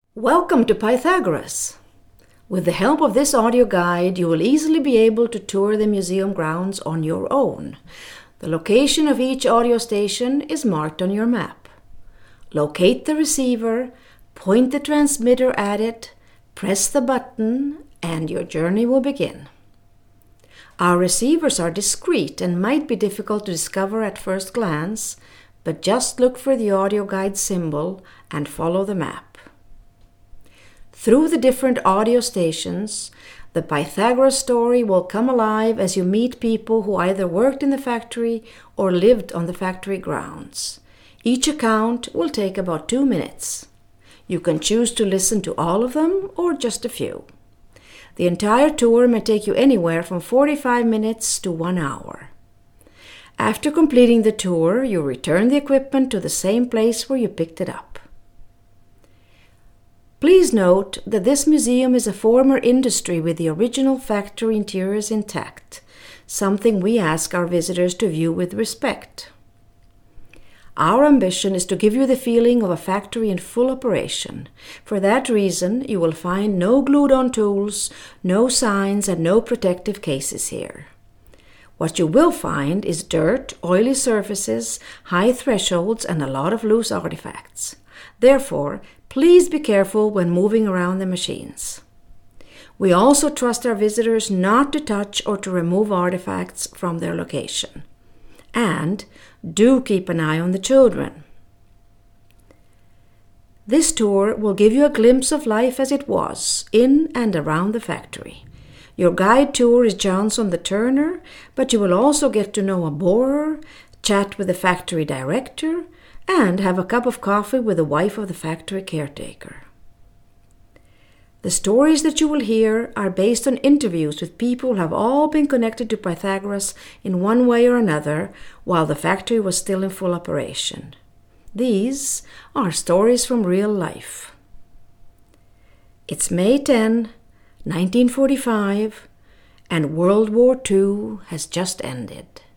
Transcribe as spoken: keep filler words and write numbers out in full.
Welcome to Pythagoras! With the help of this audio guide, you will easily be able to tour the museum grounds on your own. The location of each audio station is marked on your map. Locate the receiver, point the transmitter at it, press the button, and your journey will begin. Our receivers are discreet and might be difficult to discover at first glance, but just look for the audio guide symbol and follow the map. Through the different audio stations, the Pythagoras story will come alive as you meet people who either worked in the factory or lived on the factory grounds. Each account will take about two minutes. You can choose to listen to all of them or just a few. The entire tour may take you anywhere from forty-five minutes to one hour. After completing the tour, you return the equipment to the same place where you picked it up. Please note that this museum is a former industry with the original factory interiors intact, something we ask our visitors to view with respect. Our ambition is to give you the feeling of a factory in full operation. For that reason, you will find no glued-on tools, no signs, and no protective cases here. What you will find is dirt, oily surfaces, high thresholds, and a lot of loose artifacts. Therefore, please be careful when moving around the machines. We also trust our visitors not to touch or to remove artifacts from their location. And do keep an eye on the children. This tour will give you a glimpse of life as it was in and around the factory. Your guide tour is Johnson the turner, but you will also get to know a borer, chat with the factory director, and have a cup of coffee with the wife of the factory caretaker. The stories that you will hear are based on interviews with people who have all been connected to Pythagoras in one way or another while the factory was still in full operation. These are stories from real life. It's May tenth, nineteen forty-five, and World War Two has just ended.